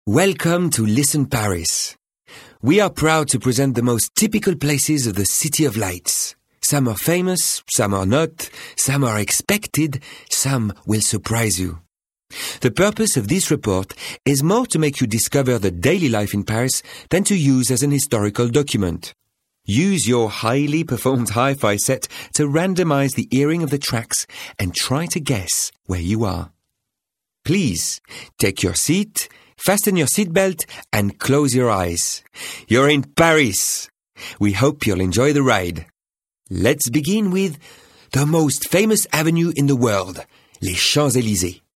Welcome to Listen Paris. We are proud to present the most typical places of the City of Lights. Some are famous, some are not, some are expected, some will surprise you. The purpose of this report is more to make you discover the daily life in Paris than to use as an historical document. Use your highly performed hi-fi set to randomize the hearing of the tracks and try to guess where you are. Please, take your seat, fasten your seatbelt and close your eyes. You're in Paris. We hope you'll enjoy the ride. Let's begin with the most famous avenue in the world, Les Champs-Élysées.